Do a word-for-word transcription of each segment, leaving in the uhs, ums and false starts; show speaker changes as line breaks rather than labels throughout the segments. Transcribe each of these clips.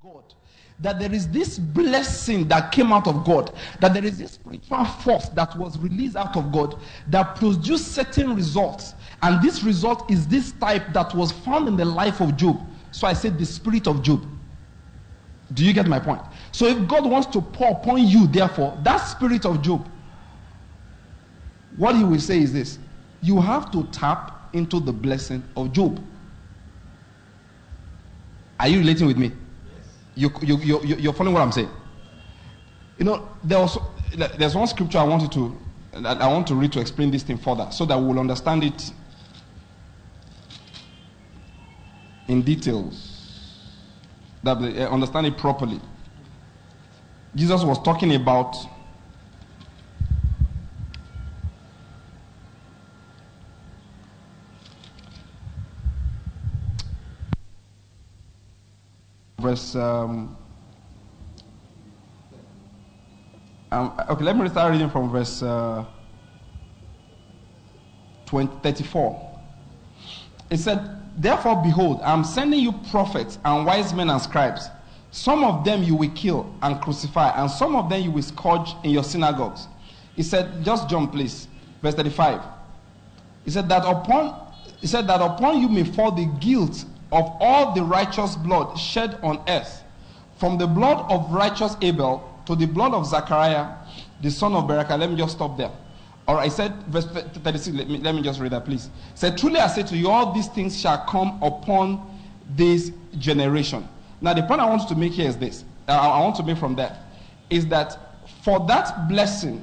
God, that there is this blessing that came out of God, that there is this spiritual force that was released out of God that produced certain results. And this result is this type that was found in the life of Job. So I said the spirit of Job. Do you get my point? So if God wants to pour upon you, therefore, that spirit of Job, what he will say is this: you have to tap into the blessing of Job. Are you relating with me? You, you, you, you, you're following what I'm saying? You know, there was, there's one scripture I wanted to, I want to read to explain this thing further, so that we'll understand it in details, that we understand it properly. Jesus was talking about verse um, um, okay, let me start reading from verse uh, twenty, thirty-four. It said, therefore behold, I am sending you prophets and wise men and scribes. Some of them you will kill and crucify, and some of them you will scourge in your synagogues. He said, just jump please, verse thirty-five. He said that upon he said that upon you may fall the guilt of all the righteous blood shed on earth, from the blood of righteous Abel to the blood of Zachariah, the son of Berechiah. Let me just stop there. All right, I said, verse thirty-six, let me, let me just read that, please. It said, truly I say to you, all these things shall come upon this generation. Now, the point I want to make here is this. Uh, I want to make from that, is that for that blessing,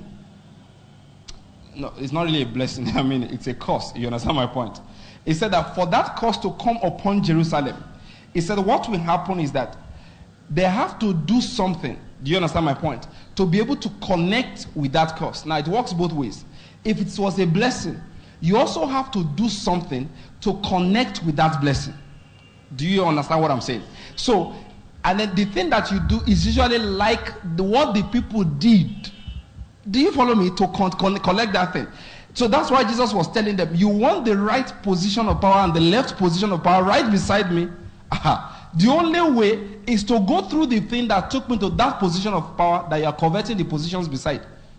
no, it's not really a blessing. I mean, it's a curse. You understand my point? He said that for that curse to come upon Jerusalem, he said what will happen is that they have to do something. Do you understand my point? To be able to connect with that curse. Now, it works both ways. If it was a blessing, you also have to do something to connect with that blessing. Do you understand what I'm saying? So, and then the thing that you do is usually like the, what the people did. Do you follow me? To con- con- collect that thing. So that's why Jesus was telling them, you want the right position of power and the left position of power right beside me? Aha. The only way is to go through the thing that took me to that position of power that you are converting the positions beside.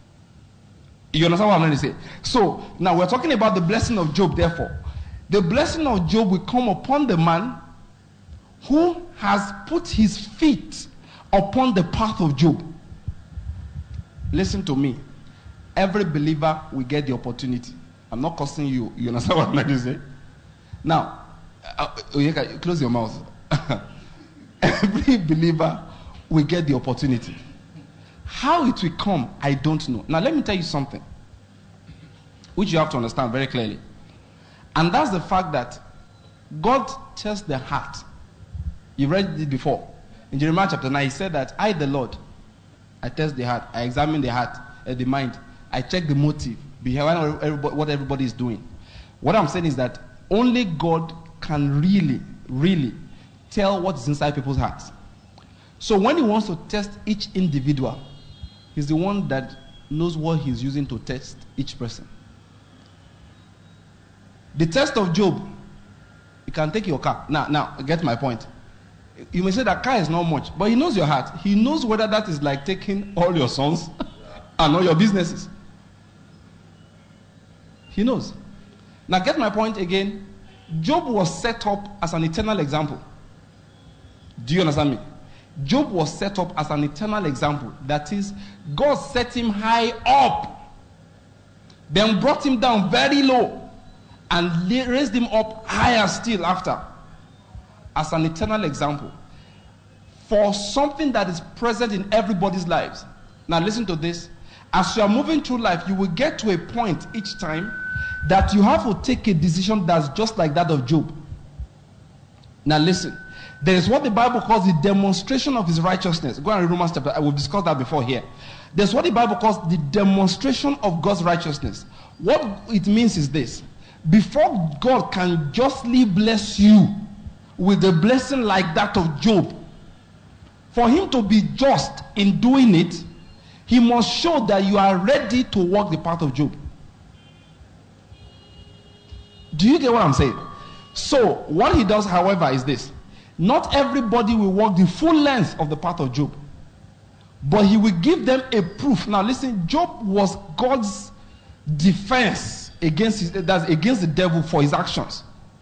You understand what I'm trying to say? So, now we're talking about the blessing of Job, therefore. The blessing of Job will come upon the man who has put his feet upon the path of Job. Listen to me. Every believer will get the opportunity. I'm not cursing you. You understand what I'm trying to say? Now, uh, close your mouth. Every believer will get the opportunity. How it will come, I don't know. Now, let me tell you something, which you have to understand very clearly. And that's the fact that God tests the heart. You've read it before. In Jeremiah chapter nine, he said that I, the Lord, I test the heart. I examine the heart, uh, the mind. I check the motive behind everybody, what everybody is doing. What I'm saying is that only God can really, really tell what's inside people's hearts. So when he wants to test each individual, he's the one that knows what he's using to test each person. The test of Job, you can take your car. Now, now, get my point. You may say that car is not much, but he knows your heart. He knows whether that is like taking all your sons and all your businesses. He knows. Now get my point again. Job was set up as an eternal example. Do you understand me? Job was set up as an eternal example. That is, God set him high up, then brought him down very low, and raised him up higher still after, as an eternal example for something that is present in everybody's lives. Now listen to this. As you are moving through life, you will get to a point each time that you have to take a decision that's just like that of Job. Now listen. There is what the Bible calls the demonstration of his righteousness. Go and read Romans chapter. I will discuss that before here. There's what the Bible calls the demonstration of God's righteousness. What it means is this. Before God can justly bless you with a blessing like that of Job, for him to be just in doing it, he must show that you are ready to walk the path of Job. Do you get what I'm saying? So, what he does, however, is this. Not everybody will walk the full length of the path of Job. But he will give them a proof. Now listen, Job was God's defense against his, that's against the devil for his actions.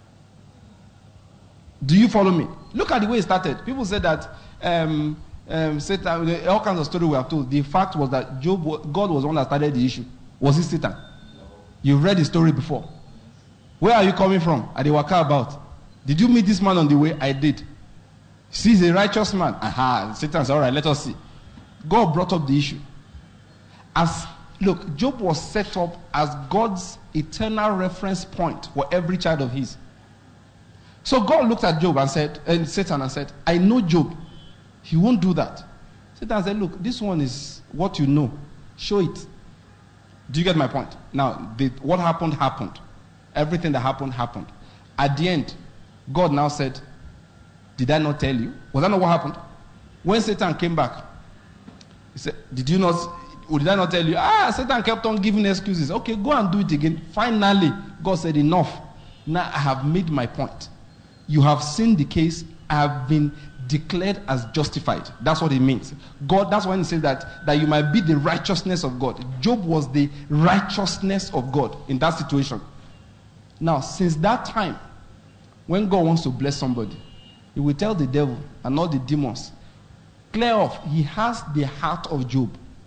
Do you follow me? Look at the way it started. People said that um, um, Satan, all kinds of stories we have told. The fact was that Job, God was the one that started the issue. Was it Satan? You've read the story before. Where are you coming from? At the waka about. Did you meet this man on the way? I did. See, he's a righteous man. Aha, Satan said, all right, let us see. God brought up the issue. As look, Job was set up as God's eternal reference point for every child of his. So God looked at Job and said, and Satan and said, I know Job. He won't do that. Satan said, look, this one is what you know. Show it. Do you get my point? Now, the, what happened, happened. Everything that happened, happened. At the end, God now said, did I not tell you? Was that not what happened? When Satan came back, he said, did you not, or did I not tell you? Ah, Satan kept on giving excuses. Okay, go and do it again. Finally, God said, enough. Now I have made my point. You have seen the case. I have been declared as justified. That's what it means. God, that's when he says that, that you might be the righteousness of God. Job was the righteousness of God in that situation. Now, since that time, when God wants to bless somebody, he will tell the devil and all the demons, clear off. He has the heart of Job.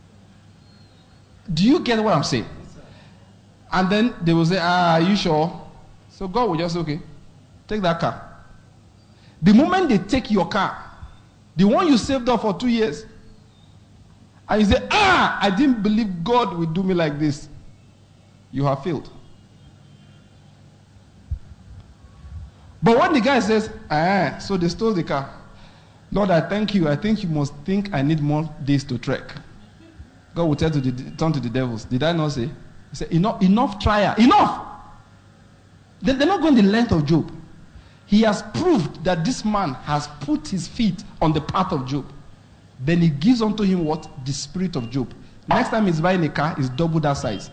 Do you get what I'm saying? And then they will say, ah, are you sure? So God will just say, okay, take that car. The moment they take your car, the one you saved up for two years, and you say, ah, I didn't believe God would do me like this, you have failed. But when the guy says, ah, so they stole the car, Lord, I thank you. I think you must think I need more days to trek. God will tell to the, turn to the devils. Did I not say? He said, enough, enough trial. Enough! They're not going the length of Job. He has proved that this man has put his feet on the path of Job. Then he gives unto him what? The spirit of Job. Next time he's buying a car, it's double that size.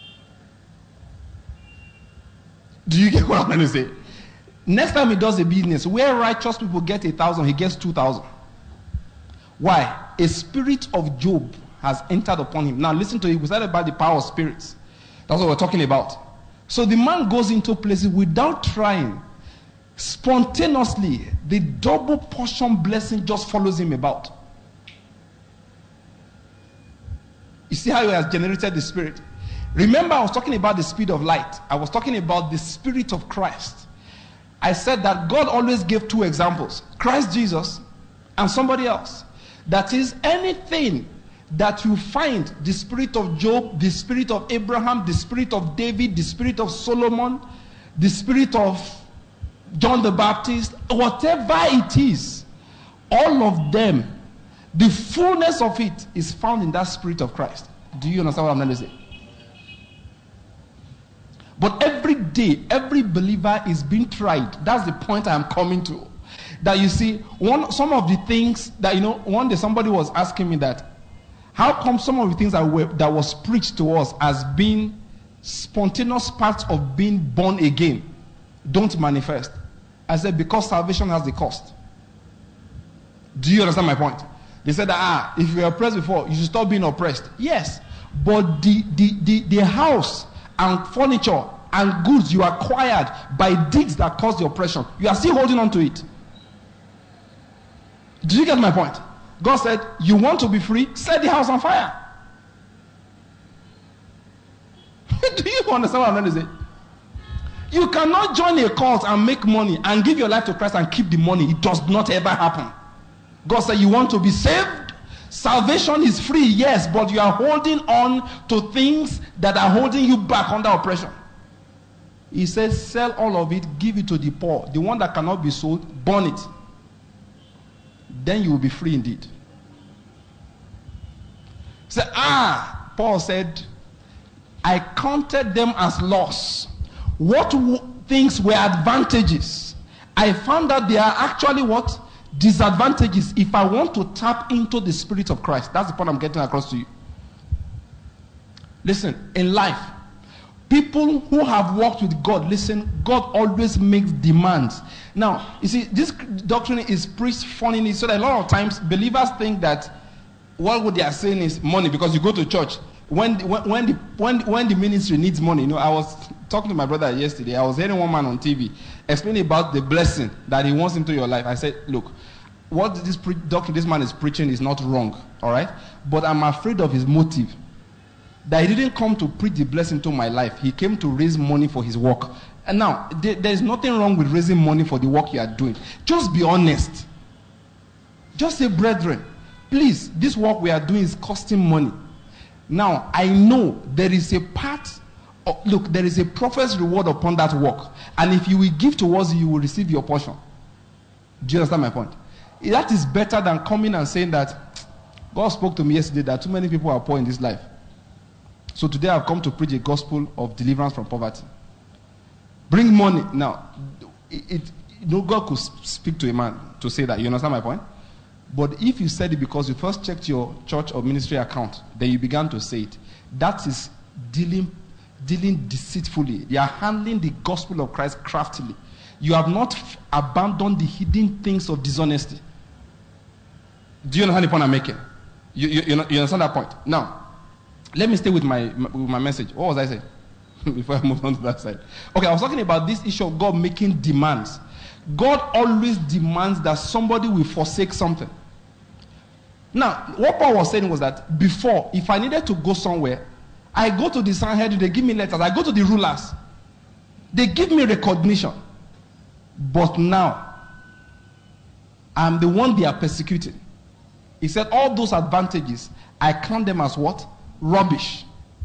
Do you get what I'm trying to say? Next time he does a business, where righteous people get a thousand, he gets two thousand. Why? A spirit of Job has entered upon him. Now listen to it. We started about the power of spirits. That's what we're talking about. So the man goes into places without trying. Spontaneously, the double portion blessing just follows him about. You see how he has generated the spirit? Remember, I was talking about the speed of light. I was talking about the spirit of Christ. I said that God always gave two examples. Christ Jesus and somebody else. That is, anything that you find the spirit of Job, the spirit of Abraham, the spirit of David, the spirit of Solomon, the spirit of John the Baptist, whatever it is, all of them, the fullness of it is found in that spirit of Christ. Do you understand what I'm trying to say? But every day, every believer is being tried. That's the point I'm coming to. That you see, one some of the things that, you know, one day somebody was asking me that, how come some of the things that were that was preached to us as being spontaneous parts of being born again don't manifest? I said, because salvation has the cost. Do you understand my point? They said that, ah, if you were oppressed before, you should stop being oppressed. Yes, but the the the, the house and furniture and goods you acquired by deeds that caused the oppression, you are still holding on to it. Do you get my point? God said, you want to be free? Set the house on fire. Do you understand what I'm trying to say? You cannot join a cult and make money and give your life to Christ and keep the money. It does not ever happen. God said, you want to be saved? Salvation is free, yes, but you are holding on to things that are holding you back under oppression. He says, sell all of it, give it to the poor. The one that cannot be sold, burn it. Then you will be free indeed. Say, ah, Paul said, I counted them as loss. What w- things were advantages? I found that they are actually what? Disadvantages if I want to tap into the spirit of Christ. That's the point I'm getting across to you. Listen, in life, People who have walked with God, listen, God always makes demands. Now, you see, this doctrine is preached funnily, so that a lot of times believers think that what they are saying is money, because you go to church. When, when, when, the, when, when the ministry needs money, you know, I was talking to my brother yesterday. I was hearing one man on T V explaining about the blessing that he wants into your life. I said, look, what this pre- doctrine this man is preaching is not wrong, all right? But I'm afraid of his motive. That he didn't come to preach the blessing to my life. He came to raise money for his work. And now, there, there is nothing wrong with raising money for the work you are doing. Just be honest. Just say, brethren, please, this work we are doing is costing money. Now, I know there is a part, of, look, there is a prophet's reward upon that work. And if you will give towards it, you will receive your portion. Do you understand my point? That is better than coming and saying that God spoke to me yesterday that too many people are poor in this life. So today I've come to preach a gospel of deliverance from poverty. Bring money. Now, it, it, you know, God could speak to a man to say that. You understand my point? But if you said it because you first checked your church or ministry account, then you began to say it, that is dealing, dealing deceitfully. They are handling the gospel of Christ craftily. You have not f- abandoned the hidden things of dishonesty. Do you understand the point I'm making? You, you, you, know, you understand that point? Now, let me stay with my, my, with my message. What was I saying? Before I move on to that side. Okay, I was talking about this issue of God making demands. God always demands that somebody will forsake something. Now, what Paul was saying was that before, if I needed to go somewhere, I go to the Sanhedrin, they give me letters. I go to the rulers. They give me recognition. But now, I'm the one they are persecuting. He said all those advantages, I count them as what? Rubbish.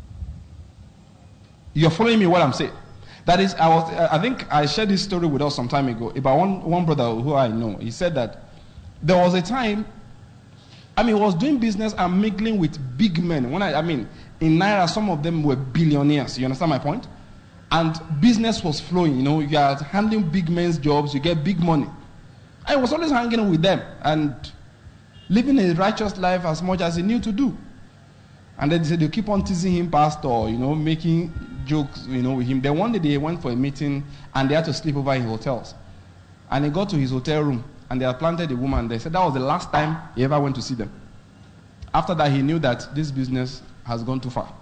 You're following me what I'm saying? That is, I was. I think I shared this story with us some time ago about one, one brother who I know. He said that there was a time, I mean, he was doing business and mingling with big men. When I, I mean, in Naira, some of them were billionaires. You understand my point? And business was flowing. You know, you are handling big men's jobs, you get big money. I was always hanging with them and living a righteous life as much as he knew to do. And then they said they keep on teasing him, pastor, you know, making jokes, you know, with him. Then one day they went for a meeting and they had to sleep over in hotels. And he got to his hotel room and they had planted a woman. They said that was the last time he ever went to see them. After that, he knew that this business has gone too far.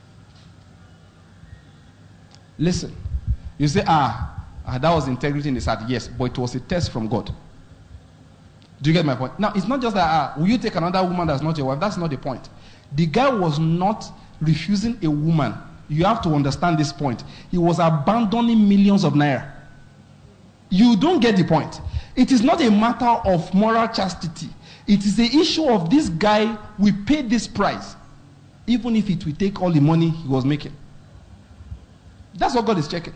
Listen, you say, ah, ah that was integrity in his heart. Yes, but it was a test from God. Do you get my point? Now, it's not just that, ah, will you take another woman that's not your wife? That's not the point. The guy was not refusing a woman. You have to understand this point. He was abandoning millions of naira. You don't get the point. It is not a matter of moral chastity. It is the issue of this guy, we paid this price, even if it will take all the money he was making. That's what God is checking.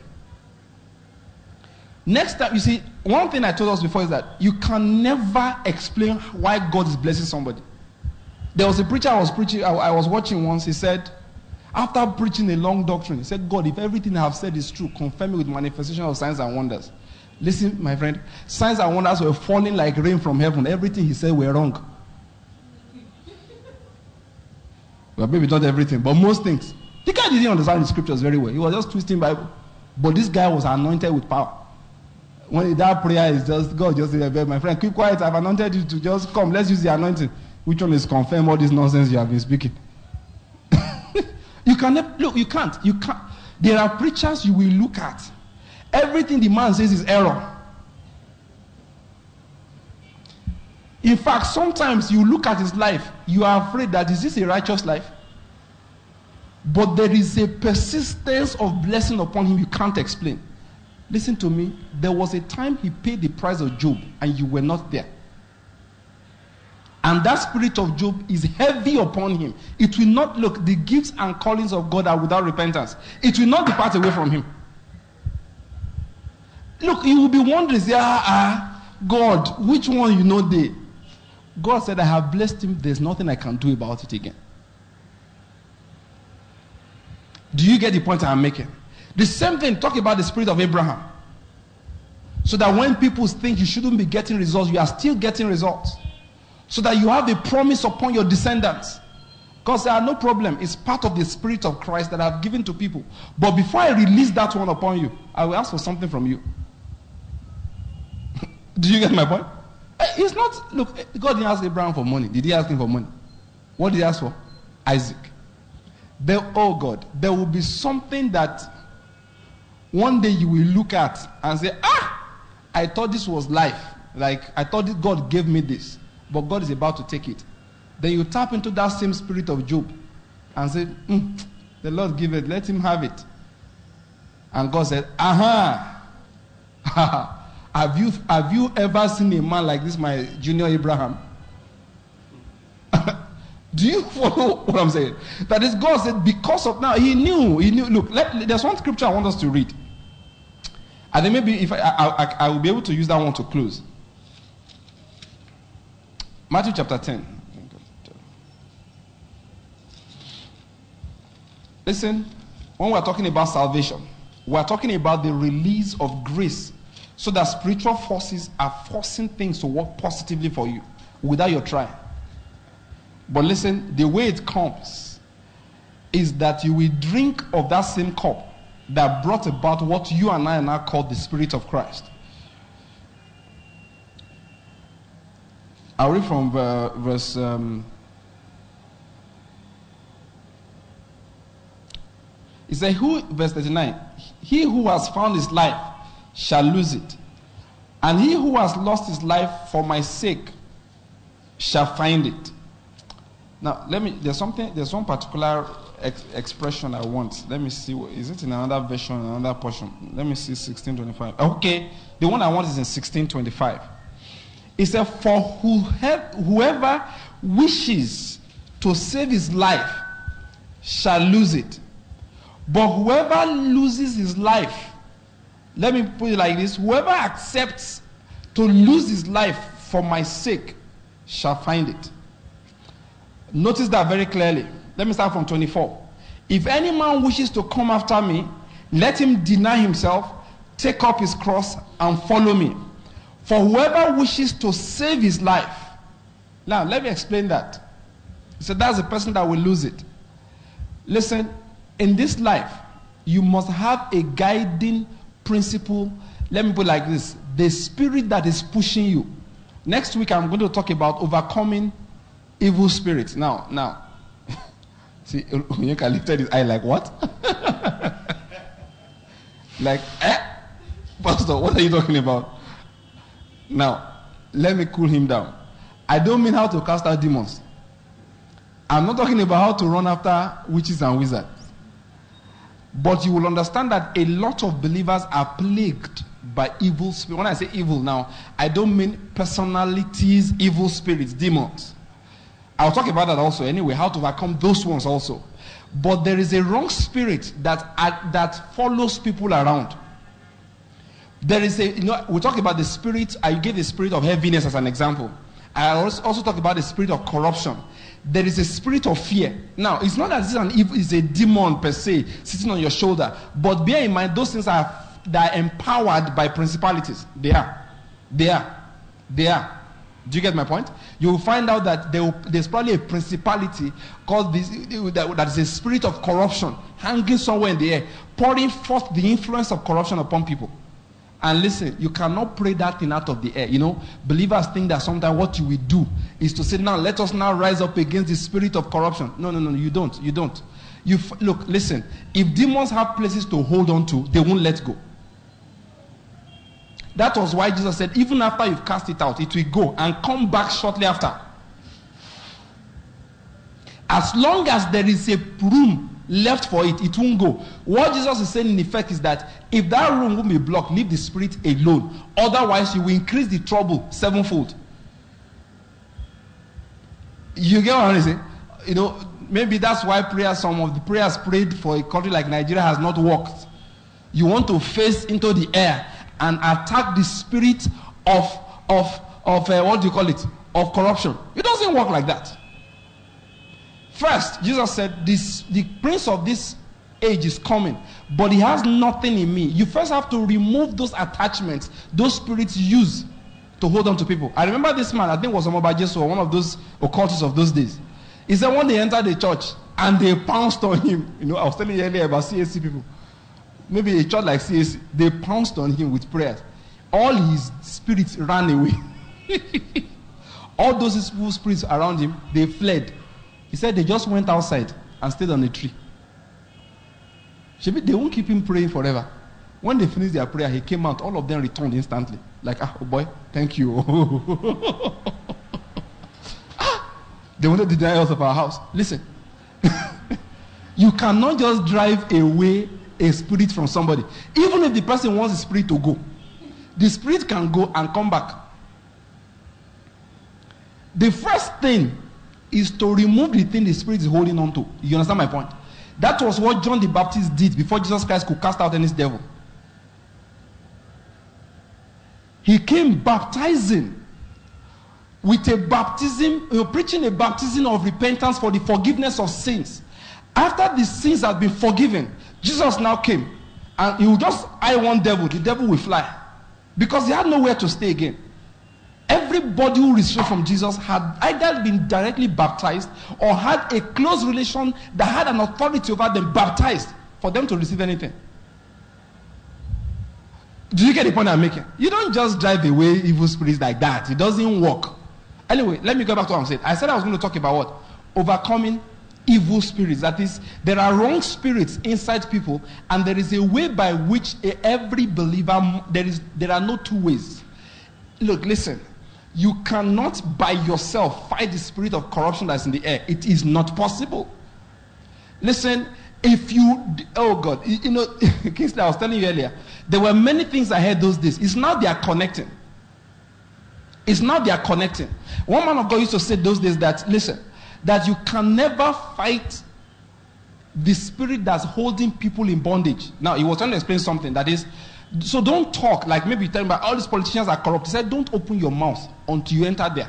Next time, you see, one thing I told us before is that you can never explain why God is blessing somebody. There was a preacher I was preaching, I, I was watching once. He said, after preaching a long doctrine, he said, God, if everything I have said is true, confirm me with manifestation of signs and wonders. Listen, my friend, signs and wonders were falling like rain from heaven. Everything he said were wrong. Well, maybe not everything, but most things. The guy didn't understand the scriptures very well. He was just twisting Bible. But this guy was anointed with power. When that prayer is just, God just said, my friend, keep quiet. I've anointed you to just come. Let's use the anointing. Which one is confirm all this nonsense you have been speaking? You can never, look, you can't. You can't. There are preachers you will look at. Everything the man says is error. In fact, sometimes you look at his life, you are afraid that is this a righteous life? But there is a persistence of blessing upon him you can't explain. Listen to me. There was a time he paid the price of Job and you were not there. And that spirit of Job is heavy upon him. It will not, look, the gifts and callings of God are without repentance. It will not depart away from him. Look, you will be wondering, say, ah, ah, God, which one you know they? God said, I have blessed him. There's nothing I can do about it again. Do you get the point I'm making? The same thing, talk about the spirit of Abraham. So that when people think you shouldn't be getting results, you are still getting results. So that you have a promise upon your descendants. Because there are no problem. It's part of the Spirit of Christ that I've given to people. But before I release that one upon you, I will ask for something from you. Do you get my point? It's not, look, God didn't ask Abraham for money. Did he ask him for money? What did he ask for? Isaac. There, oh God, there will be something that one day you will look at and say, ah, I thought this was life. Like, I thought that God gave me this. But God is about to take it. Then you tap into that same spirit of Job and say, mm, the Lord give it, let him have it. And God said, aha. have you have you ever seen a man like this, my junior Abraham? Do you follow what I'm saying? That is, God said, because of now, he knew, he knew. Look, let, there's one scripture I want us to read. And then maybe if I, I, I, I will be able to use that one to close. Matthew chapter ten. Listen, when we're talking about salvation, we're talking about the release of grace so that spiritual forces are forcing things to work positively for you without your trying. But listen, the way it comes is that you will drink of that same cup that brought about what you and I now call the Spirit of Christ. I'll read from uh, verse um, He said, who, verse thirty-nine, he who has found his life shall lose it. And he who has lost his life for my sake shall find it. Now, let me, there's something, there's one particular ex- expression I want. Let me see, is it in another version, another portion? Let me see, sixteen twenty-five. Okay, the one I want is in sixteen twenty-five. It said, for whoever wishes to save his life shall lose it. But whoever loses his life, let me put it like this, whoever accepts to lose his life for my sake shall find it. Notice that very clearly. Let me start from twenty-four. If any man wishes to come after me, let him deny himself, take up his cross, and follow me. For whoever wishes to save his life. Now, let me explain that. So that's the person that will lose it. Listen, in this life, you must have a guiding principle. Let me put it like this. The spirit that is pushing you. Next week, I'm going to talk about overcoming evil spirits. Now, now. See, Onyeka lifted his eye like, what? Like, eh? Pastor, what are you talking about? Now, let me cool him down. I don't mean how to cast out demons. I'm not talking about how to run after witches and wizards. But you will understand that a lot of believers are plagued by evil spirits. When I say evil now, I don't mean personalities, evil spirits, demons. I'll talk about that also anyway, how to overcome those ones also. But there is a wrong spirit that, uh, that follows people around. There is a, you know, we talk about the spirit, I gave the spirit of heaviness as an example. I also, also talk about the spirit of corruption. There is a spirit of fear. Now, it's not that this is an evil, it's a demon per se sitting on your shoulder. But bear in mind, those things are, they are empowered by principalities. They are. They are. They are. Do you get my point? You will find out that there will, there's probably a principality called this, that, that is a spirit of corruption hanging somewhere in the air, pouring forth the influence of corruption upon people. And listen, you cannot pray that thing out of the air. You know, believers think that sometimes what you will do is to say, now let us now rise up against the spirit of corruption. No, no, no, you don't. You don't. You f- look, listen, if demons have places to hold on to, they won't let go. That was why Jesus said, even after you've cast it out, it will go and come back shortly after. As long as there is a room left for it, it won't go. What Jesus is saying in effect is that if that room will be blocked, leave the spirit alone. Otherwise, you will increase the trouble sevenfold. You get what I'm saying? You know, maybe that's why prayers, some of the prayers prayed for a country like Nigeria has not worked. You want to face into the air and attack the spirit of of of uh, what do you call it? Of corruption. It doesn't work like that. First, Jesus said, this, the prince of this age is coming, but he has nothing in me. You first have to remove those attachments, those spirits use to hold on to people. I remember this man, I think it was Omoba Jesu, one of those occultists of those days. He said when they entered the church and they pounced on him, you know, I was telling you earlier about C A C people. Maybe a church like C A C, they pounced on him with prayers. All his spirits ran away. All those evil spirits around him, they fled. He said they just went outside and stayed on a tree. They won't keep him praying forever. When they finished their prayer, he came out. All of them returned instantly. Like, ah, oh boy, thank you. They wanted to deny us of our house. Listen. You cannot just drive away a spirit from somebody. Even if the person wants the spirit to go, the spirit can go and come back. The first thing is to remove the thing the spirit is holding on to. You understand my point? That was what John the Baptist did before Jesus Christ could cast out any devil. He came baptizing with a baptism, uh, preaching a baptism of repentance for the forgiveness of sins. After the sins had been forgiven, Jesus now came and he would just eye one devil, the devil will fly. Because he had nowhere to stay again. Everybody who received from Jesus had either been directly baptized or had a close relation that had an authority over them baptized for them to receive anything. Do you get the point I'm making? You don't just drive away evil spirits like that. It doesn't work. Anyway, let me go back to what I'm saying. I said I was going to talk about what? Overcoming evil spirits. That is, there are wrong spirits inside people, and there is a way by which every believer, there is, there are no two ways. Look, listen. You cannot by yourself fight the spirit of corruption that's in the air. It is not possible. Listen, if you, oh God, you know, Kingsley, I was telling you earlier, there were many things I heard those days. It's now they are connecting. It's now they are connecting. One man of God used to say those days that, listen, that you can never fight the spirit that's holding people in bondage. Now, he was trying to explain something that is, so don't talk like maybe telling about all these politicians are corrupt. He said, don't open your mouth until you enter there.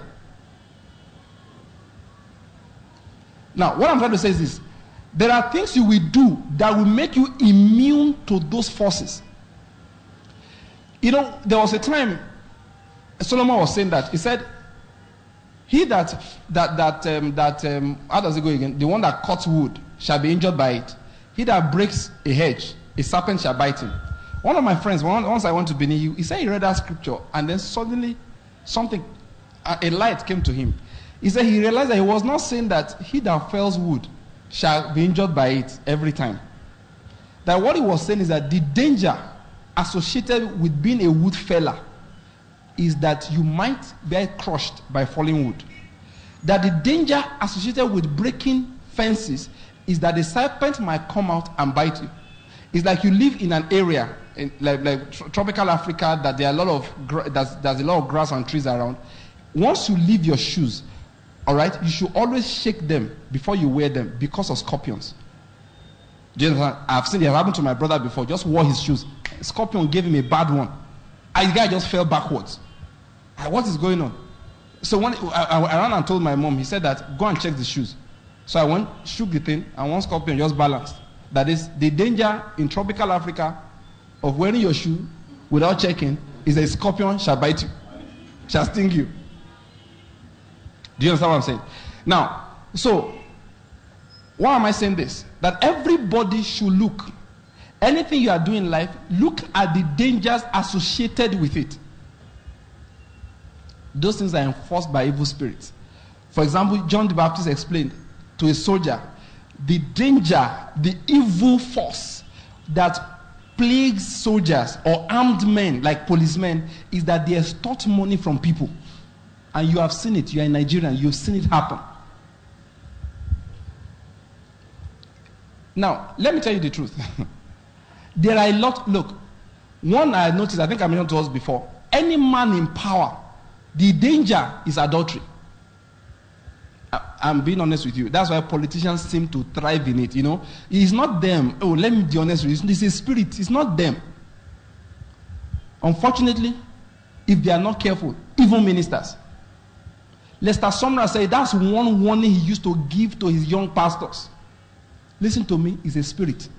Now, what I'm trying to say is this. There are things you will do that will make you immune to those forces. You know, there was a time Solomon was saying that. He said, he that, that, that, um, that um, how does it go again? The one that cuts wood shall be injured by it. He that breaks a hedge, a serpent shall bite him. One of my friends, once I went to Benin, he said he read that scripture, and then suddenly something, a light came to him. He said he realized that he was not saying that he that fells wood shall be injured by it every time. That what he was saying is that the danger associated with being a wood feller is that you might be crushed by falling wood. That the danger associated with breaking fences is that the serpent might come out and bite you. It's like you live in an area in, like, like tr- tropical Africa that there are a lot of gra- there's, there's a lot of grass and trees around. Once you leave your shoes, all right, you should always shake them before you wear them because of scorpions. Do you understand? I've seen it happen to my brother before. Just wore his shoes. A scorpion gave him a bad one. And the guy just fell backwards. What is going on? So when I, I, I ran and told my mom, he said that go and check the shoes. So I went, shook the thing, and one scorpion just balanced. That is, the danger in tropical Africa of wearing your shoe without checking is a scorpion shall bite you, shall sting you. Do you understand what I'm saying? Now, so, why am I saying this? That everybody should look. Anything you are doing in life, look at the dangers associated with it. Those things are enforced by evil spirits. For example, John the Baptist explained to a soldier the danger, the evil force that plagues soldiers or armed men like policemen is that they extort money from people. And you have seen it. You are in Nigeria. You've seen it happen. Now, let me tell you the truth. There are a lot. Look, one I noticed, I think I mentioned to us before. Any man in power, the danger is adultery. I'm being honest with you. That's why politicians seem to thrive in it, you know. It's not them. Oh, let me be honest with you. It's a spirit. It's not them. Unfortunately, if they are not careful, even ministers. Lester Sumrall said that's one warning he used to give to his young pastors. Listen to me, it's a spirit.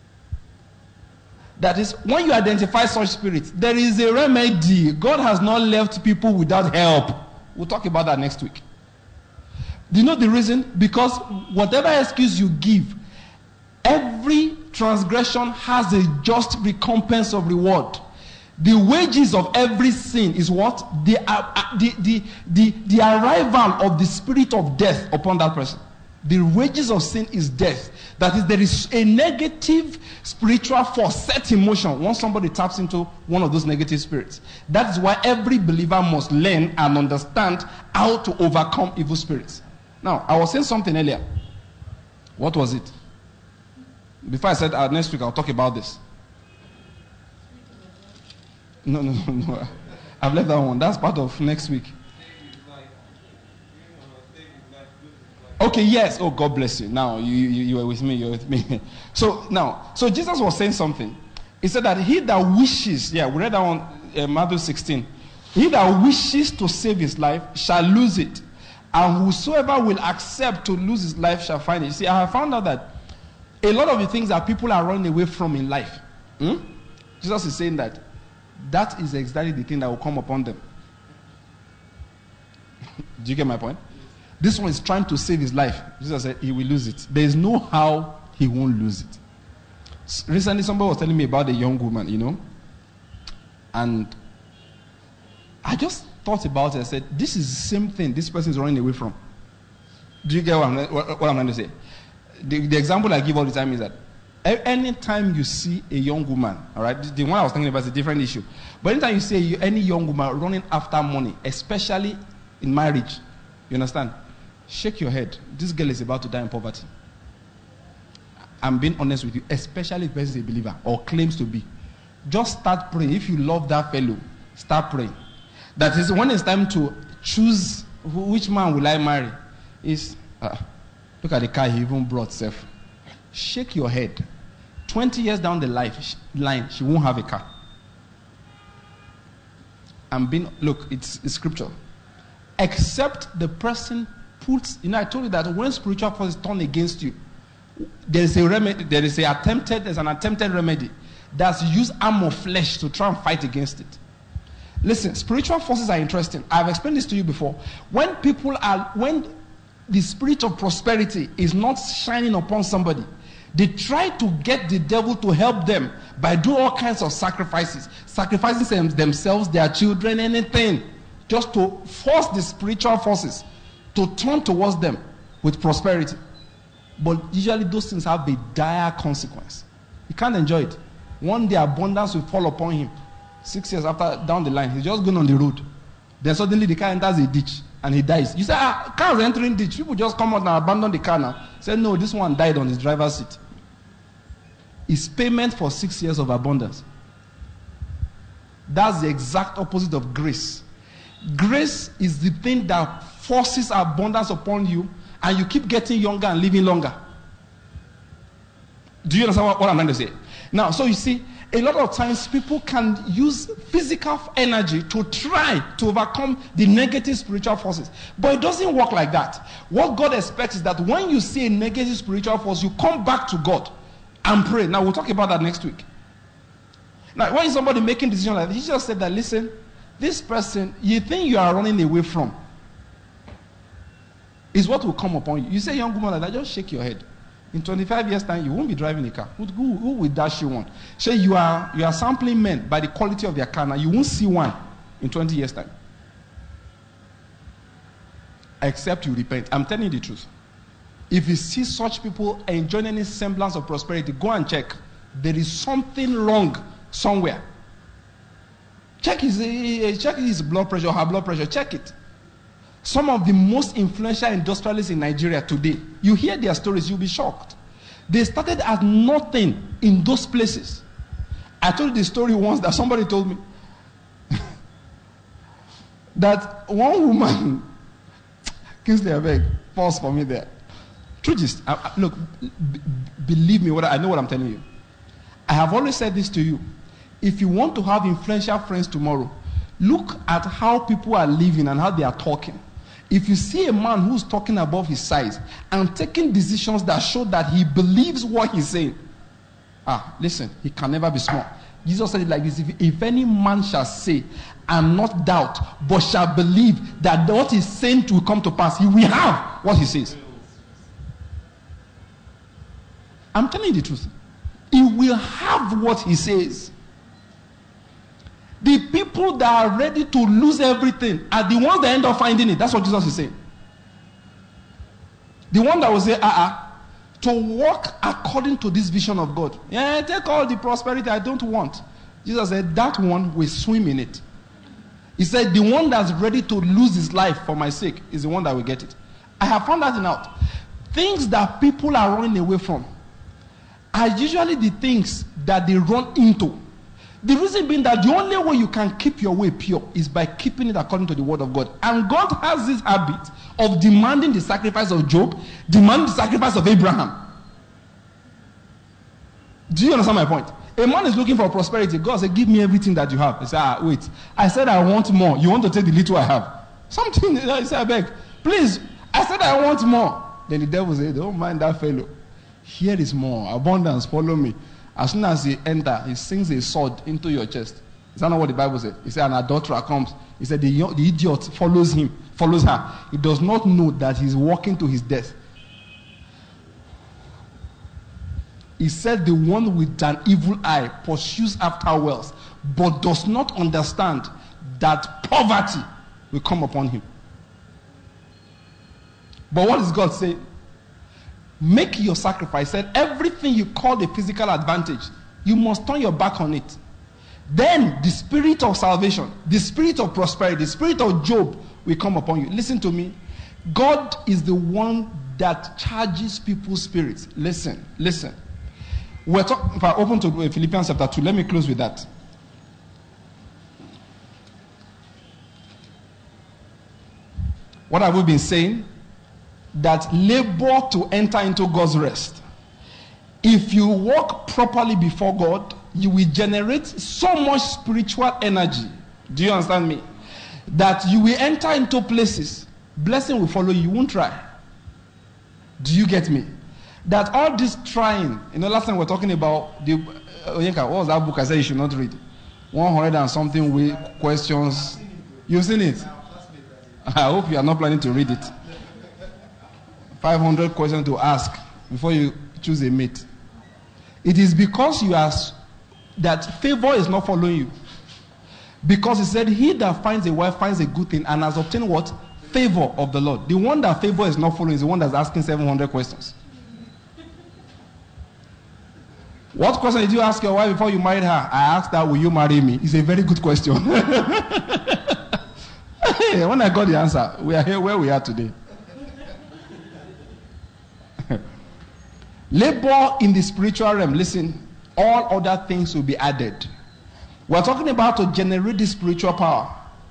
That is, when you identify such spirits, there is a remedy. God has not left people without help. We'll talk about that next week. Do you know the reason? Because whatever excuse you give, every transgression has a just recompense of reward. The wages of every sin is what? The, uh, the, the, the, the arrival of the spirit of death upon that person. The wages of sin is death. That is, there is a negative spiritual force set in motion once somebody taps into one of those negative spirits. That is why every believer must learn and understand how to overcome evil spirits. Now, I was saying something earlier. What was it? Before I said uh, next week I'll talk about this. No, no, no, no. I've left that one. That's part of next week. Okay, yes. Oh, God bless you. Now, you, you, you were with me. You were with me. So, now, so Jesus was saying something. He said that he that wishes, yeah, we read that one, uh, Matthew sixteen. He that wishes to save his life shall lose it. And whosoever will accept to lose his life shall find it. See, I have found out that a lot of the things that people are running away from in life, hmm? Jesus is saying that that is exactly the thing that will come upon them. Do you get my point? This one is trying to save his life. Jesus said he will lose it. There is no how he won't lose it. Recently, somebody was telling me about a young woman, you know, and I just thought about it. I said, this is the same thing this person is running away from. Do you get what I'm, what, what I'm trying to say? The, the example I give all the time is that anytime you see a young woman, all right, the one I was thinking about is a different issue. But anytime you see any young woman running after money, especially in marriage, you understand? Shake your head. This girl is about to die in poverty. I'm being honest with you, especially if the person is a believer or claims to be. Just start praying. If you love that fellow, start praying. That is when it's time to choose which man will I marry. Is uh, look at the car he even brought, Seth. Shake your head. twenty years down the life, line, she won't have a car. I'm being, look, it's, it's scripture. Except the person puts, you know, I told you that when spiritual forces turn against you, there is a remedy, there is a attempted, there's an attempted remedy that's use arm of flesh to try and fight against it. Listen, spiritual forces are interesting. I've explained this to you before. When people are, when the spirit of prosperity is not shining upon somebody, they try to get the devil to help them by doing all kinds of sacrifices, sacrificing themselves, their children, anything, just to force the spiritual forces to turn towards them with prosperity. But usually those things have a dire consequence. You can't enjoy it. One day abundance will fall upon him. Six years after, down the line, he's just going on the road. Then suddenly the car enters a ditch and he dies. You say, ah, cars entering ditch. People just come out and abandon the car now. Say, no, this one died on his driver's seat. It's payment for six years of abundance. That's the exact opposite of grace. Grace is the thing that forces abundance upon you, and you keep getting younger and living longer. Do you understand what, what I'm trying to say? Now, so you see, a lot of times people can use physical energy to try to overcome the negative spiritual forces. But it doesn't work like that. What God expects is that when you see a negative spiritual force, you come back to God and pray. Now, we'll talk about that next week. Now, when is somebody making decisions like that, he just said that, listen, this person, you think you are running away from, is what will come upon you. You say, young woman like that, just shake your head. In twenty-five years' time, you won't be driving a car. Who, who, who will dash you one? Say you are, you are sampling men by the quality of their car. Now, you won't see one in twenty years' time. Except you repent. I'm telling you the truth. If you see such people enjoying any semblance of prosperity, go and check. There is something wrong somewhere. Check his, check his blood pressure or her blood pressure. Check it. Some of the most influential industrialists in Nigeria today, you hear their stories, you'll be shocked. They started as nothing in those places. I told you the story once that somebody told me that one woman, Kingsley, I beg, pause for me there. Truth is, I, I, look, b- believe me, what I, I know what I'm telling you. I have always said this to you. If you want to have influential friends tomorrow, look at how people are living and how they are talking. If you see a man who's talking above his size and taking decisions that show that he believes what he's saying, ah, listen, he can never be small. Jesus said it like this: if, if any man shall say and not doubt, but shall believe that what he's saying will come to pass, he will have what he says. I'm telling you the truth. He will have what he says. The people that are ready to lose everything are the ones that end up finding it. That's what Jesus is saying. The one that will say, uh-uh, to walk according to this vision of God. Yeah, take all the prosperity I don't want. Jesus said, that one will swim in it. He said, the one that's ready to lose his life for my sake is the one that will get it. I have found that out. Things that people are running away from are usually the things that they run into. The reason being that the only way you can keep your way pure is by keeping it according to the word of God. And God has this habit of demanding the sacrifice of Job, demanding the sacrifice of Abraham. Do you understand my point? A man is looking for prosperity. God said, give me everything that you have. He said, ah, wait. I said I want more. You want to take the little I have? Something, he said, I beg. Please. I said I want more. Then the devil said, don't mind that fellow. Here is more. Abundance, follow me. As soon as he enters, he sinks a sword into your chest. Is that not what the Bible said? He said an adulterer comes. He said the, the idiot follows him, follows her. He does not know that he's walking to his death. He said the one with an evil eye pursues after wealth, but does not understand that poverty will come upon him. But what is God saying? Make your sacrifice. Said everything you call the physical advantage, you must turn your back on it. Then the spirit of salvation, the spirit of prosperity, the spirit of Job will come upon you. Listen to me. God is the one that charges people's spirits. Listen, listen. We're talking. If I open to Philippians chapter two, let me close with that. What have we been saying? That labor to enter into God's rest. If you walk properly before God, you will generate so much spiritual energy. Do you understand me? That you will enter into places, blessing will follow you, you won't try. Do you get me? That all this trying, you know, last time we were talking about the, uh, what was that book I said you should not read? one hundred and something way questions. You've seen it? I hope you are not planning to read it. five hundred questions to ask before you choose a mate. It is because you are, that favor is not following you. Because he said, he that finds a wife finds a good thing and has obtained what? Favor of the Lord. The one that favor is not following is the one that's asking seven hundred questions. What question did you ask your wife before you married her? I asked her, will you marry me? It's a very good question. When I got the answer, we are here where we are today. Labor in the spiritual realm. Listen, all other things will be added. We're talking about to generate the spiritual power.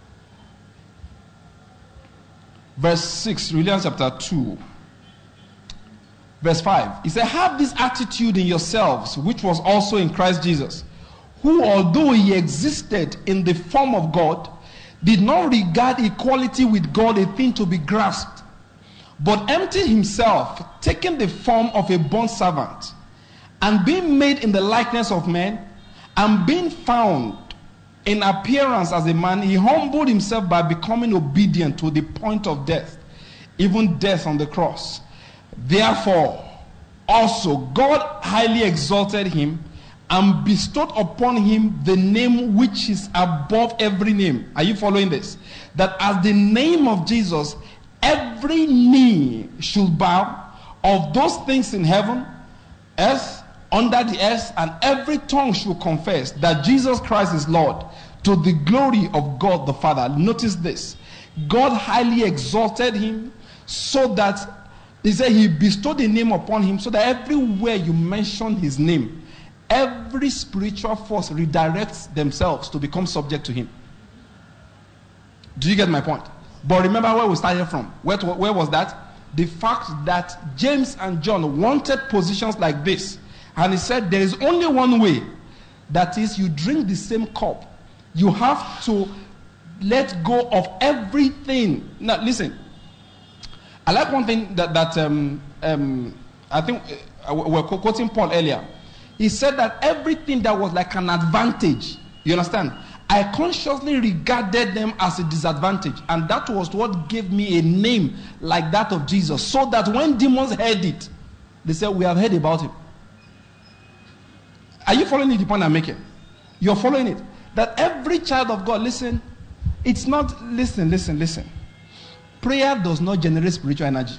Verse six, Philippians chapter two. Verse five. He said, have this attitude in yourselves, which was also in Christ Jesus, who, although he existed in the form of God, did not regard equality with God a thing to be grasped, but emptied himself, taking the form of a bond servant, and being made in the likeness of men, and being found in appearance as a man, he humbled himself by becoming obedient to the point of death, even death on the cross. Therefore, also God highly exalted him and bestowed upon him the name which is above every name. Are you following this? That at the name of Jesus, every knee should bow, of those things in heaven, earth, under the earth, and every tongue should confess that Jesus Christ is Lord, to the glory of God the Father. Notice this. God highly exalted him so that, he said, he bestowed a name upon him so that everywhere you mention his name, every spiritual force redirects themselves to become subject to him. Do you get my point? But remember where we started from. Where, to, where was that? The fact that James and John wanted positions like this. And he said there is only one way. That is, you drink the same cup. You have to let go of everything. Now, listen. I like one thing that, that um, um, I think uh, we were quoting Paul earlier. He said that everything that was like an advantage, you understand? I consciously regarded them as a disadvantage. And that was what gave me a name like that of Jesus. So that when demons heard it, they said, we have heard about him. Are you following the point I'm making? You're following it. That every child of God, listen, it's not, listen, listen, listen. Prayer does not generate spiritual energy.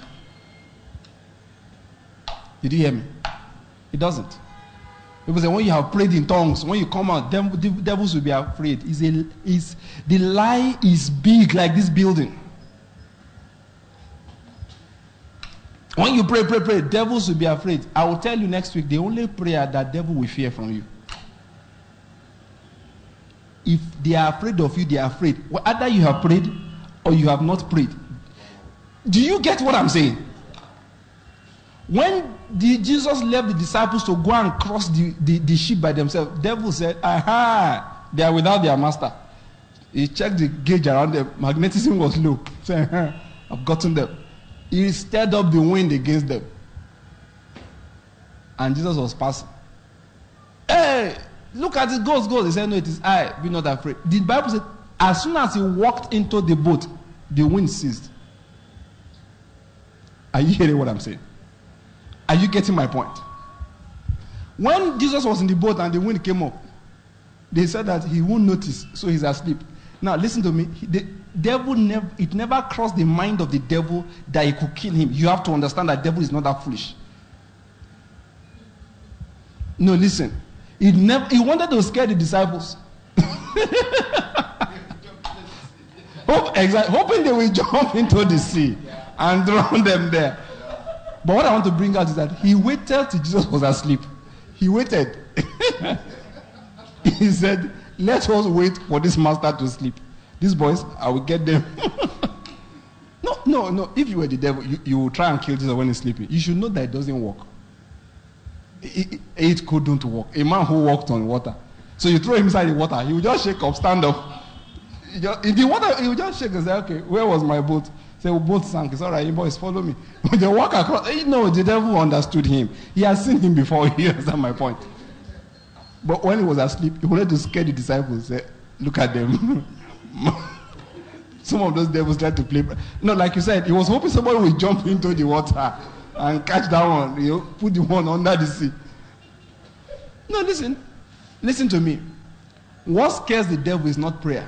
Did you hear me? It doesn't. People say when you have prayed in tongues, when you come out, devil, devils will be afraid. It's a, it's, the lie is big like this building. When you pray, pray, pray, devils will be afraid. I will tell you next week, the only prayer that devil will fear from you. If they are afraid of you, they are afraid. Well, either you have prayed or you have not prayed. Do you get what I'm saying? When the, Jesus left the disciples to go and cross the, the, the ship by themselves, the devil said, aha, they are without their master. He checked the gauge around them. Magnetism was low. He said, I've gotten them. He stirred up the wind against them. And Jesus was passing. Hey, look at it, goes, goes. He said, no, it is I, be not afraid. The Bible said, as soon as he walked into the boat, the wind ceased. Are you hearing what I'm saying? Are you getting my point? When Jesus was in the boat and the wind came up, they said that he won't notice, so he's asleep. Now listen to me. The devil never, it never crossed the mind of the devil that he could kill him. You have to understand that the devil is not that foolish. No, listen. He never. He wanted to scare the disciples. Hope, exactly, hoping they will jump into the sea and drown them there. But what I want to bring out is that he waited till Jesus was asleep. He waited. He said, let us wait for this master to sleep. These boys, I will get them. no, no, no. If you were the devil, you, you will try and kill Jesus when he's sleeping. You should know that it doesn't work. It, it, it couldn't work. A man who walked on water. So you throw him inside the water, he will just shake up, stand up. He just, in the water, he will just shake and say, okay, where was my boat? Say, we both sank. It's all right, you boys, follow me. When they walk across, you know, the devil understood him. He has seen him before. You understand my point? But when he was asleep, he wanted to scare the disciples. Say, look at them. Some of those devils tried to play. No, like you said, he was hoping somebody would jump into the water and catch that one. You know, put the one under the sea. No, listen. Listen to me. What scares the devil is not prayer.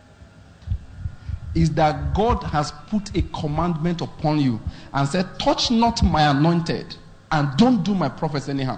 Is that God has put a commandment upon you and said, touch not my anointed and don't do my prophets anyhow.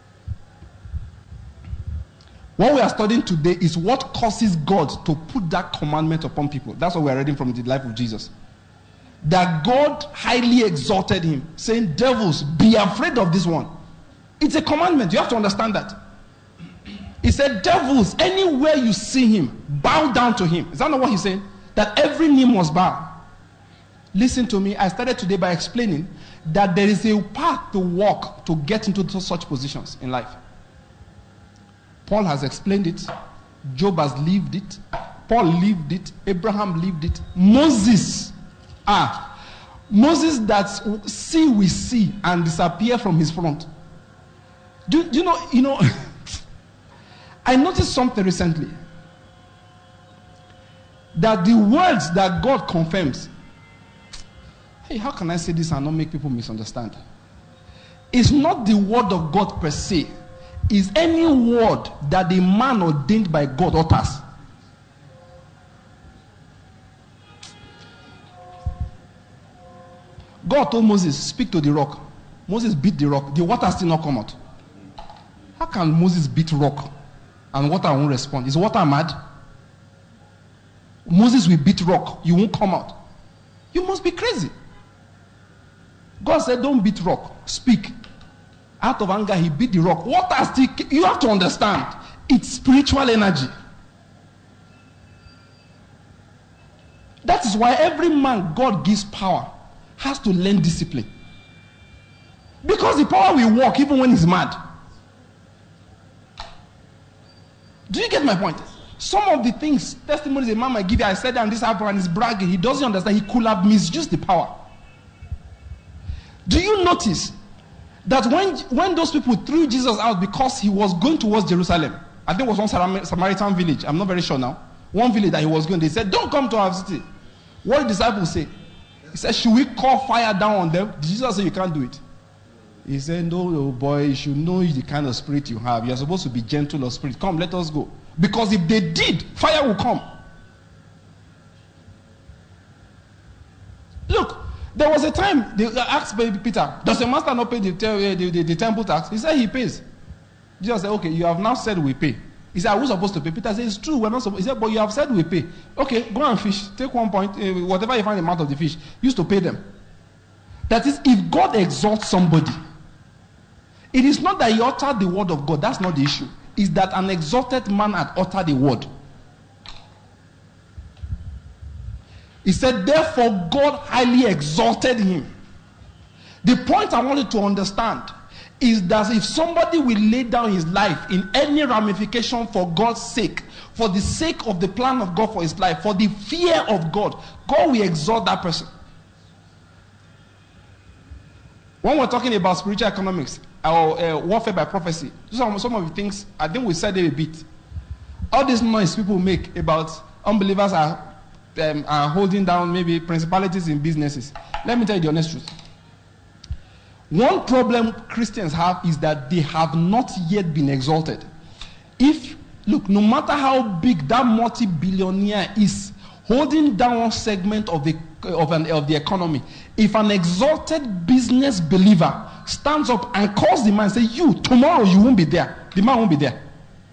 What we are studying today is what causes God to put that commandment upon people. That's what we are reading from the life of Jesus. That God highly exalted him, saying, devils, be afraid of this one. It's a commandment. You have to understand that. He said, devils, anywhere you see him, bow down to him. Is that not what he's saying? That every knee must bow. Listen to me. I started today by explaining that there is a path to walk to get into such positions in life. Paul has explained it. Job has lived it. Paul lived it. Abraham lived it. Moses. Ah. Moses that see we see and disappear from his front. Do, do you know, you know, I noticed something recently. That the words that God confirms, hey, how can I say this and not make people misunderstand? It's not the word of God per se. It's any word that the man ordained by God utters. God told Moses, speak to the rock. Moses beat the rock. The water still not come out. How can Moses beat rock and water won't respond? Is water mad? Moses will beat rock. You won't come out. You must be crazy. God said, don't beat rock. Speak. Out of anger, he beat the rock. Water still, you have to understand, it's spiritual energy. That is why every man God gives power has to learn discipline. Because the power will work even when he's mad. Do you get my point? Some of the things, testimonies a man might give you, I said that and this happened and he's bragging. He doesn't understand. He could have misused the power. Do you notice That when, when those people threw Jesus out because he was going towards Jerusalem, I think it was one Samaritan village, I'm not very sure now, one village that he was going, they said, don't come to our city. What did the disciples say? He said, should we call fire down on them? Jesus said, you can't do it. He said, no, no, boy, you should know the kind of spirit you have. You're supposed to be gentle of spirit. Come, let us go. Because if they did, fire will come. Look, there was a time they asked Peter, does the master not pay the, the, the, the temple tax? He said he pays. Jesus said, okay, you have now said we pay. He said, are we supposed to pay? Peter said, it's true, we're not supposed. He said, but you have said we pay. Okay, go and fish. Take one point, uh, whatever you find the amount of the fish, use to pay them. That is, if God exalts somebody, it is not that he uttered the word of God. That's not the issue. It's that an exalted man had uttered the word. He said, therefore God highly exalted him. The point I want you to understand is that if somebody will lay down his life in any ramification for God's sake, for the sake of the plan of God for his life, for the fear of God, God will exalt that person. When we're talking about spiritual economics or uh, warfare by prophecy, some, some of the things, I think we said it a bit. All this noise people make about unbelievers are, um, are holding down maybe principalities in businesses. Let me tell you the honest truth. One problem Christians have is that they have not yet been exalted. If, look, no matter how big that multi-billionaire is, holding down one segment of the of, an, of the economy, if an exalted business believer stands up and calls the man and says, you, tomorrow you won't be there, the man won't be there.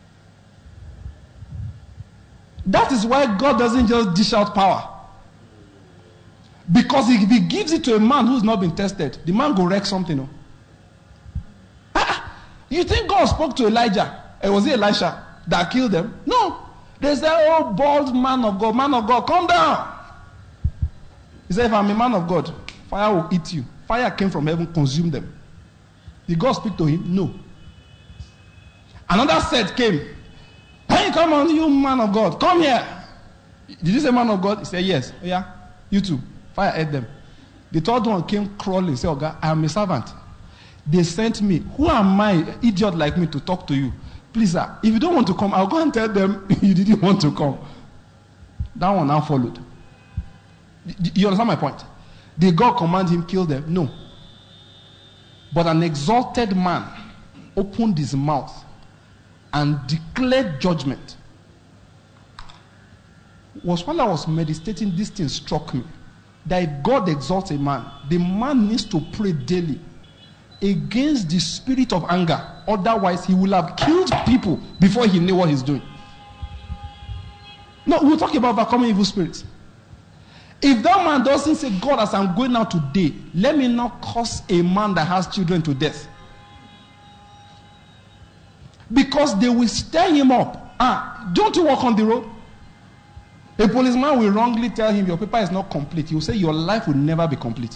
That is why God doesn't just dish out power. Because if he gives it to a man who's not been tested, the man will wreck something. No? Ah, you think God spoke to Elijah? It was it Elisha that killed them? No. They said, oh, bald man of God, man of God, come down. He said, if I'm a man of God, fire will eat you. Fire came from heaven, consumed them. Did God speak to him? No. Another set came. Hey, come on, you man of God, come here. Did you say man of God? He said, yes. Oh, yeah, you too. Fire ate them. The third one came crawling. Said, oh God, I am a servant. They sent me. Who am I, idiot like me, to talk to you? Please, sir, if you don't want to come, I'll go and tell them you didn't want to come. That one now followed. You understand my point? Did God command him, kill them? No. But an exalted man opened his mouth and declared judgment. Was while I was meditating, this thing struck me. That if God exalts a man, the man needs to pray daily against the spirit of anger. Otherwise, he will have killed people before he knew what he's doing. No, we'll talk about overcoming evil spirits. If that man doesn't say, God, as I'm going out today, let me not cause a man that has children to death. Because they will stir him up. Ah, don't you walk on the road? A policeman will wrongly tell him your paper is not complete. He will say your life will never be complete.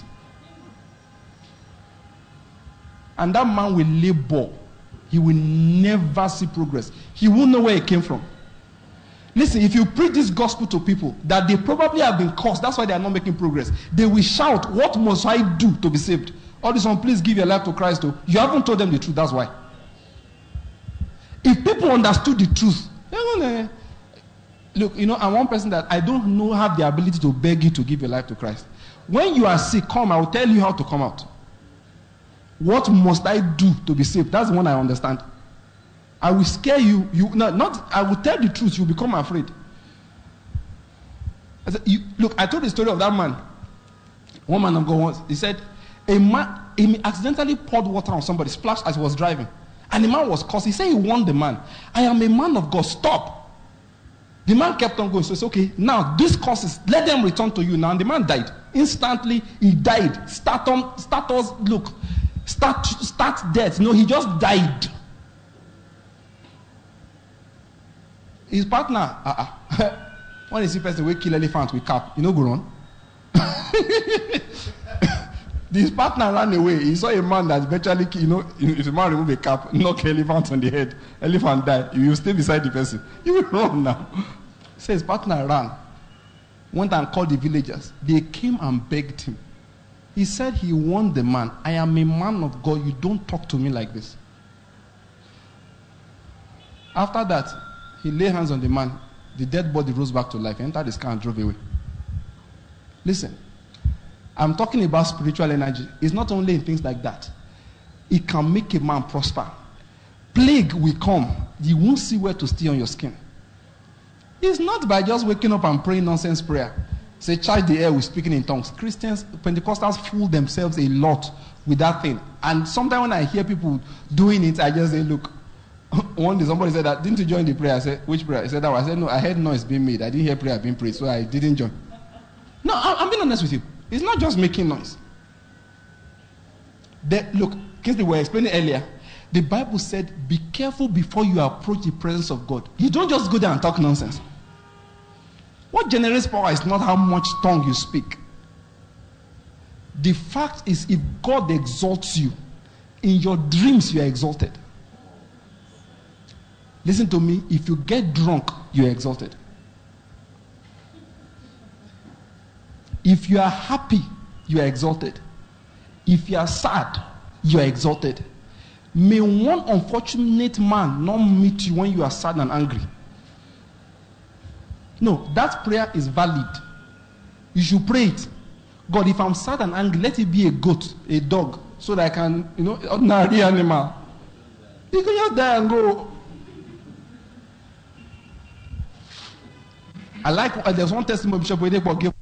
And that man will labor. He will never see progress. He won't know where it came from. Listen, if you preach this gospel to people that they probably have been cursed, that's why they are not making progress. They will shout, what must I do to be saved? All this one, please give your life to Christ. Too. You haven't told them the truth, that's why. If people understood the truth, look, you know, I'm one person that I don't know have the ability to beg you to give your life to Christ. When you are sick, come, I will tell you how to come out. What must I do to be saved? That's the one I understand. I will scare you. You no, not. I will tell the truth. You become afraid. I said, you, look, I told the story of that man. One man of God once. He said, a man he accidentally poured water on somebody, splashed as he was driving, and the man was cursed. He said he warned the man, "I am a man of God. Stop." The man kept on going. So it's okay. Now these curses, let them return to you now. And the man died instantly. He died. Start on status. Look, start start death. No, he just died. His partner, uh-uh. when you see person will kill elephant with cap, you know go run. His partner ran away. He saw a man that eventually, you know, if the man remove a cap, knock elephant on the head, elephant die. You will stay beside the person. You will run now. So his partner ran, went and called the villagers. They came and begged him. He said he warned the man, I am a man of God. You don't talk to me like this. After that, he laid hands on the man. The dead body rose back to life. He entered his car and drove away. Listen, I'm talking about spiritual energy. It's not only in things like that. It can make a man prosper. Plague will come. You won't see where to stay on your skin. It's not by just waking up and praying nonsense prayer. Say, charge the air with speaking in tongues. Christians, Pentecostals fool themselves a lot with that thing. And sometimes when I hear people doing it, I just say, look. One day somebody said that, didn't you join the prayer? I said, which prayer? I said that one. I said, no, I heard noise being made. I didn't hear prayer being prayed, so I didn't join. No, I'm being honest with you. It's not just making noise. The, look, Kingsley, we were explaining earlier. The Bible said, be careful before you approach the presence of God. You don't just go there and talk nonsense. What generates power is not how much tongue you speak. The fact is, if God exalts you, in your dreams you are exalted. Listen to me, if you get drunk, you are exalted. If you are happy, you are exalted. If you are sad, you are exalted. May one unfortunate man not meet you when you are sad and angry. No, that prayer is valid. You should pray it. God, if I'm sad and angry, let it be a goat, a dog, so that I can, you know, ordinary animal. You can just die and go. I like, uh, there's one testimony Bishop Oyedepo gave